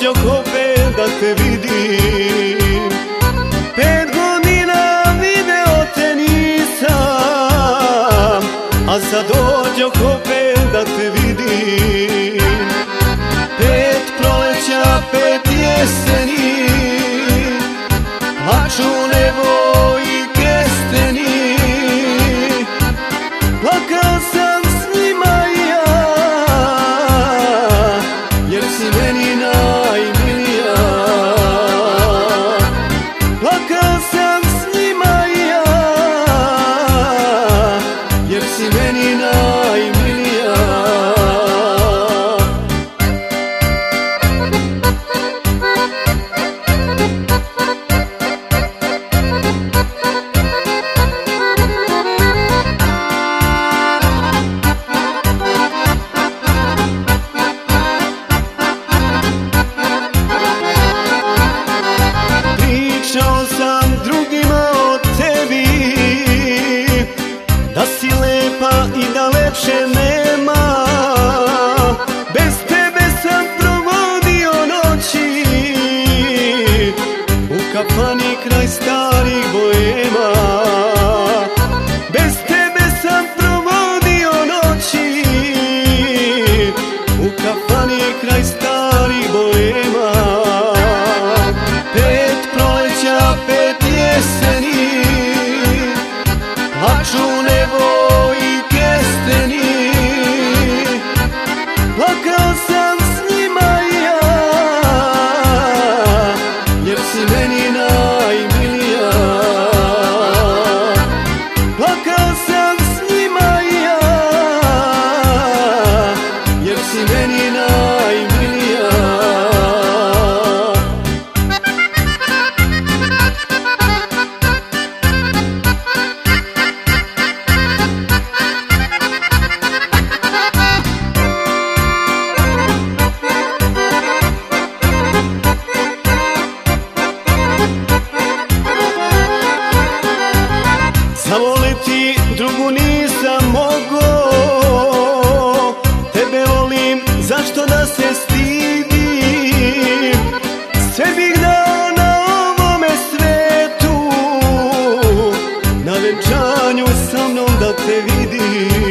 dođoh opet da te vidim. 5 godina video te nisam, a sad dođoh opet da te vidim. 5 proleća, 5 jeseni, plaču nevojke steni. Plakao sam s njima i ja, jer si meni najmilija. Plakao sam s njima i ja, jer si meni najmilija. Pričao sam drugima o tebi, da si lepa i da lepše nema. Bez tebe sam provodio noći u kafani kraj starih bojema. Bez tebe sam provodio noći u kafani kraj starih bojema. 5 proleća, 5 jeseni, plaču nevojke steni. Plakao sam s njima i ja, jer si meni najmilija. Plakao sam s njima i ja, jer si meni najmilija. Zavoliti drugu nisam mogo, tebe volim, zašto da se stidim. Sve bih dao na ovome svetu, na venčanju sa mnom da te vidim.